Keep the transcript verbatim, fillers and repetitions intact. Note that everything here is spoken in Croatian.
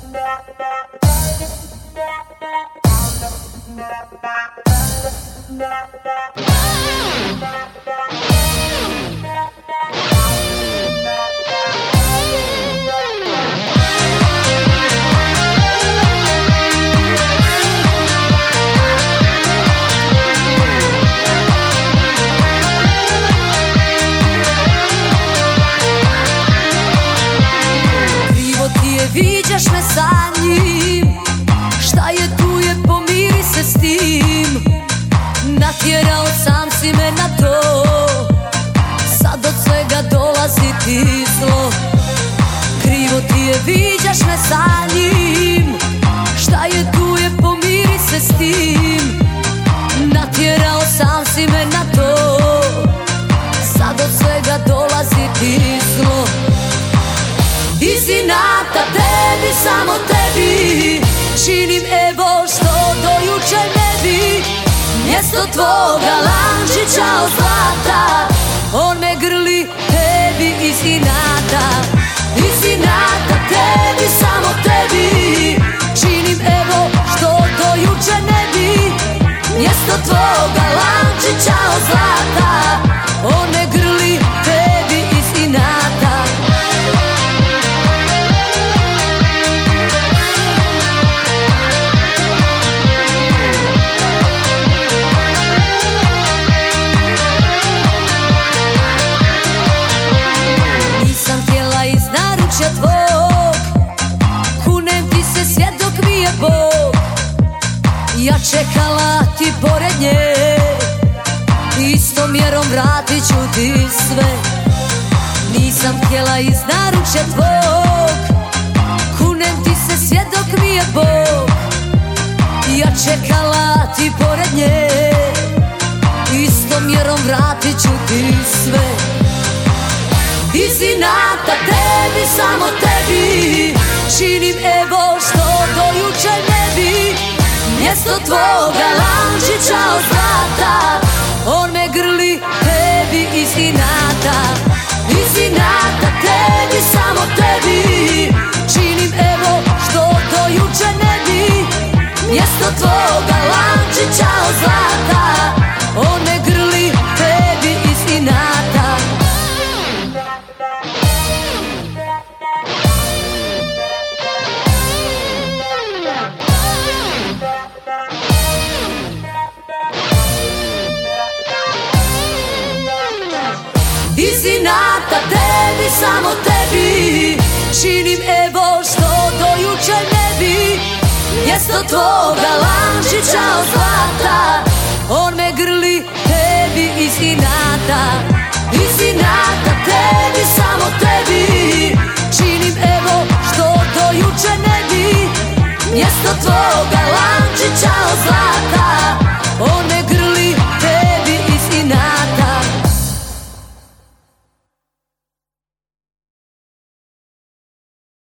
Viđaš me sa njim, šta je tu je, pomiri se s tim. Natjerao sam si me na to, sad od svega dolazi ti zlo. Krivo ti je, viđaš me sa njim, šta je tu je, pomiri se s tim. Natjerao sam si me na to, sad od svega dolazi ti zlo. Iz inata tebi, samo tebi činim evo što do juče ne bi. Mjesto tvoga lančića od zlata, on me grli tebi iz inata. Iz inata tebi, samo tebi činim evo što do juče ne bi. Mjesto tvoga lančića od zlata, on me grli tebi iz inata. Tvog, kunem ti se, svjedok mi je Bog. Ja čekala ti pored nje, istom mjerom vratit ću ti sve. Nisam htjela iz naručja tvog, kunem ti se, svjedok mi je Bog. Ja čekala ti pored nje, istom mjerom vratit ću ti sve. Iz inata tebi, samo tebi činim evo što do juče ne bi. Mjesto tvoga lančića od zlata, on me grli tebi iz inata. Iz inata tebi, samo tebi činim evo što do juče ne bi. Mjesto tvoga lančića od zlata, on me grli tebi iz inata. Iz inata tebi, samo tebi činim evo što do juče ne bi. Mjesto tvoga lančića od zlata, on me grli tebi iz inata. Iz inata tebi, samo tebi činim evo što do juče ne bi. Mjesto tvoga